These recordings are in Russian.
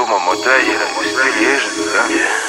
думал, мотає, стає же, да?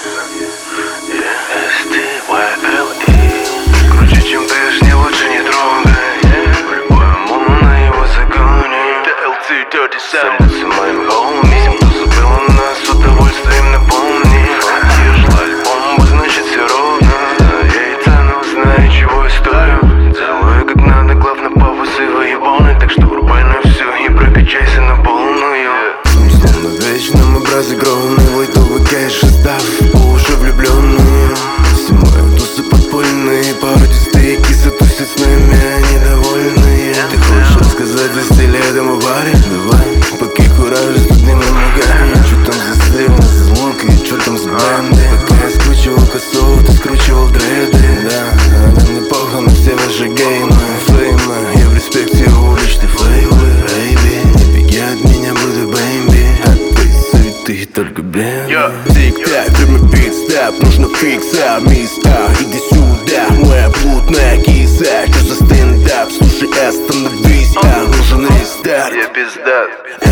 Круче, чем прежний, лучше не трогай. По-любому на его законе. Садится моим хоуми. Кто забыл у нас, с удовольствием напомни. Ежел альбом, значит все ровно. Я и цену знаю, чего я стою. Делаю как надо, главное повыси выебаны. Так что врубай на все и прокачайся на полную. Словно вечном образе громный лайтовый кэш, став по уши влюбленные. Все мои тусы подпольные, породистые кисы тусят с нами, недовольные. Ты хочешь рассказать за стиле этому баре? Давай, пока кураж, тут не намагай. Чё там за стиль, за звук и чё там с бенды? Пока я скручивал косу, ты скручивал дреды. Да, нам не похуй на все ваши геймы, флеймы. Я в респекте уличных флейвы. Бэйби, не беги от меня, буду бэйби. От той суеты только бэйби. Тик-так, время бит-стап, нужно фикса, места. Иди сюда, моя блудная киса. Что за стендап, слушай, остановись, нужен рестарт. Я пиздат.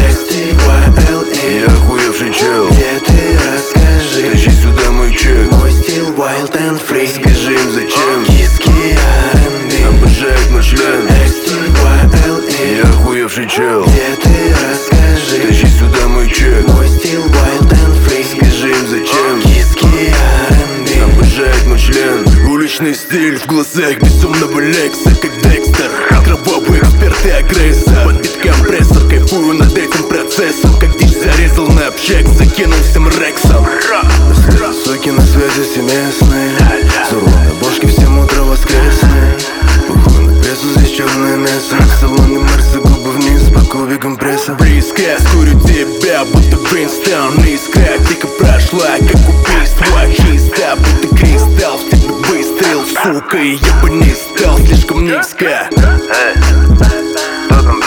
STYLE, я охуевший чел. где ты расскажи? Тащи сюда мой чек. Мой стил wild and free. Скажи им зачем. Киски R&B, Обожает мой член. STYLE, я охуевший чел. где ты расскажи? Тащи сюда мой чек. Мой стил wild and free. Скажи им зачем. Киски R&B, Обожает мой член. уличный стиль в глазах безумного Лекса, как Декстер. Кровавый эксперт и агрессор. Под бит компрессор, кайфую над этим процессом. Как дичь зарезал на общак, закинул всем рексом. Соки на связи все местные. Суру на бошке в 7 утра воскресные. Похуй на прессу, здесь черное мясо. В салоне Марса, губы вниз по кубикам пресса. Близко, скурю тебя, будто Гринстаун. Искра тихо прошла, как убийство. Чисто, будто кристалл. В тебе выстрел, сука, и я бы не стал слишком низко. Кто там